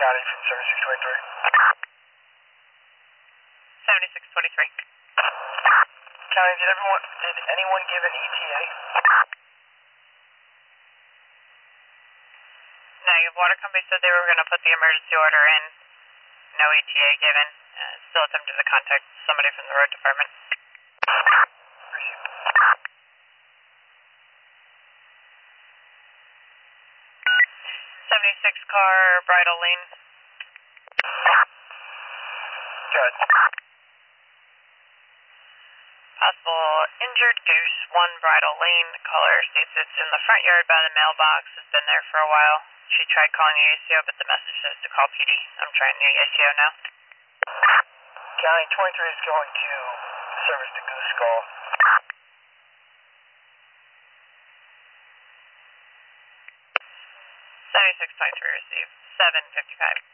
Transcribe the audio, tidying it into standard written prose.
County from 7623. 7623. County, did anyone give an ETA? No, your water company said they were going to put the emergency order in. No ETA given. Still attempting to contact somebody from the road department. Received. 76 car, Bridle Lane. Good. Possible injured goose, 1 Bridle Lane. Caller states it's in the front yard by the mailbox. Has been there for a while. She tried calling the ACO, but the message says to call PD. I'm trying the ACO now. County 23 is going to service the Goose Skull. 7623 received. 755.